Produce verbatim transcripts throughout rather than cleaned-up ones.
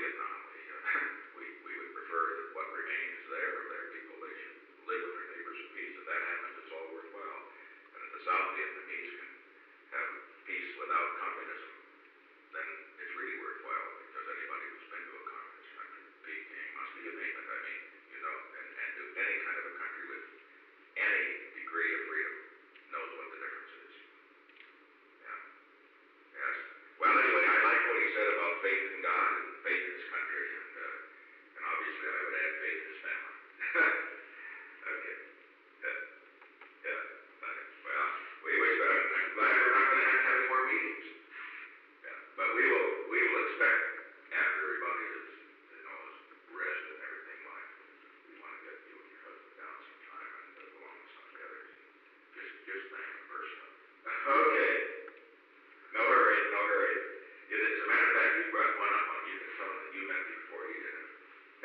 Vietnam. We, uh, we, we would prefer that what remains there of their people, they should live with their neighbors in peace. If that happens, it's all worthwhile. And if the South Vietnamese can have peace without communism, then it's really worthwhile, because anybody who's been to a communist country, Peking, Moscow, you name it, I mean, you know, and, and to any kind of a country with any degree of freedom knows what the difference is. Yeah. Yes. Well, anyway, I like what he said about faith in God and faith in his country, and uh, and obviously I would add faith in his family. Okay. Yeah. Yeah. Right. Well, we wish. I'm, I'm glad we're not going to have to have any more meetings. Yeah. But we will. We will expect, after everybody is, you know, is rested and everything like, we want to get you and your husband down sometime and uh, go on with some of the others. Just, just thank him personally. Okay. No hurry, no hurry. It, as a matter of fact, you brought one up on you can tell him that you met me before he did it.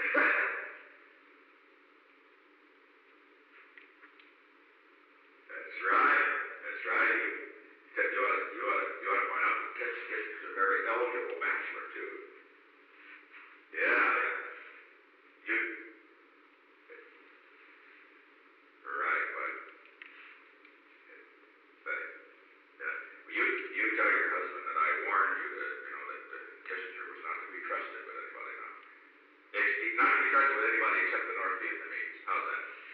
That's right. That's right. You, you, ought to, you, ought to, you ought to point out that Kiss Kiss is a very eligible bachelor, too. Yeah. You. Right, but. But, yeah. You, you tell your husband that I warned you that, you know, that uh, Kissinger was not to be trusted with anybody now. It's not to be trusted with anybody except the North Vietnamese. How's that?